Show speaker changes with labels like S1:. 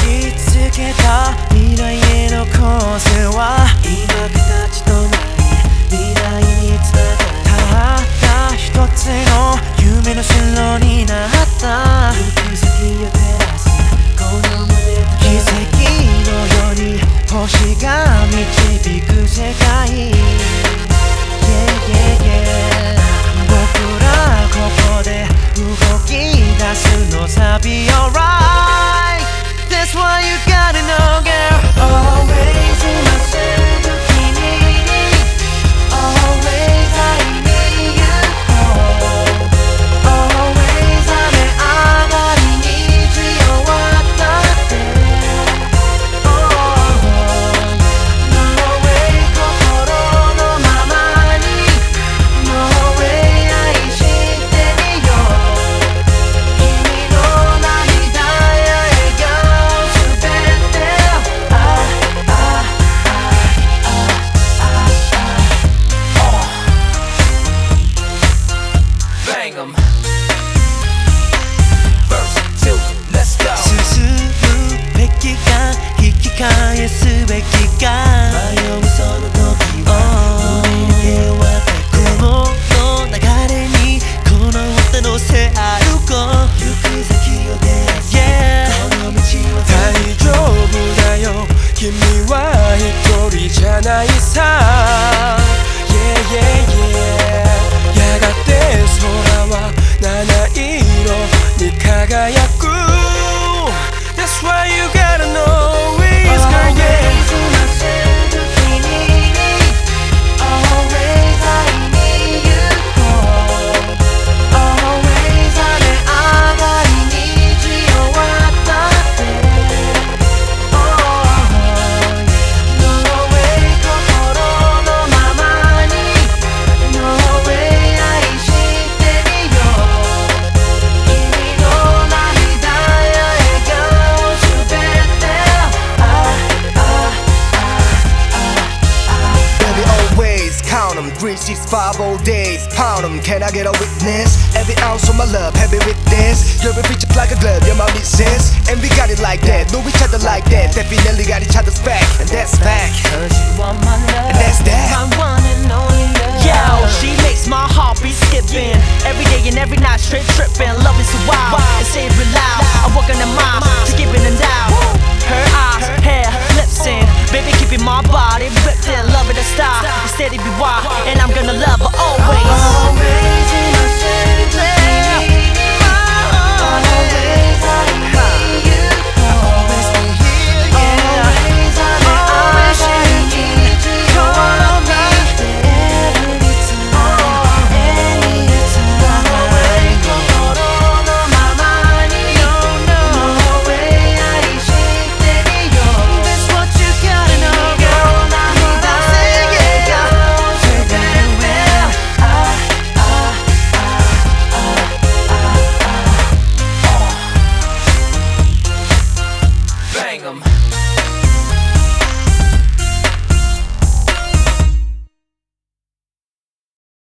S1: 見つけた未来への構成は今形となり未来につながるたった一つの夢の城になった行く先を照らすこの胸と奇跡のように星が導く世界僕らここで動き出すのさ Be alright That's why you gotta know girl Always in my center 君に Always I need you Always 雨上がりに強わったって No way 心のままに No way 愛してみよう君の涙や笑顔すべてBang 'em Verse 2 Let's go 進むべきか引き返すべきか迷うその時は踏み抜け終わってこの流れにこの手のせ歩こう行く先を照らす、この道を大丈夫だよ君は一人じゃないさ やがて空は七色に輝く That's why you gotta know it's girl Always in my center 君に Always I need you Always 雨上がりに強わったって No way 心のままに No way 愛してみよう君の涙や笑顔すべて
S2: Baby always count 'em 365 all days pound 'em Can I get a witness? Every ounce of my love heavy with this You're a feature like a glove you're my missus And we got it like that know each other like that Definitely got each other's back And that's fact
S1: Cause you are my love
S2: And that's that
S1: My one and only love
S3: Yo, she makes my heart be skipping every day and every night, straight tripping, loving so wild and say it real loud.